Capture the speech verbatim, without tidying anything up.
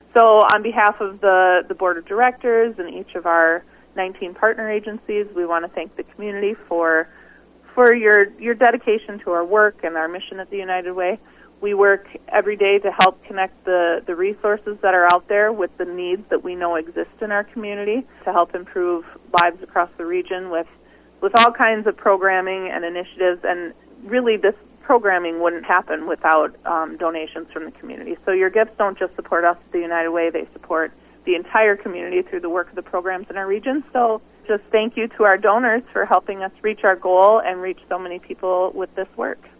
So on behalf of the, the board of directors and each of our nineteen partner agencies, we want to thank the community for for your your dedication to our work and our mission at the United Way. We work every day to help connect the, the resources that are out there with the needs that we know exist in our community to help improve lives across the region with, with all kinds of programming and initiatives. And really this programming wouldn't happen without um, donations from the community. So your gifts don't just support us at the United Way, they support the entire community through the work of the programs in our region. So just thank you to our donors for helping us reach our goal and reach so many people with this work.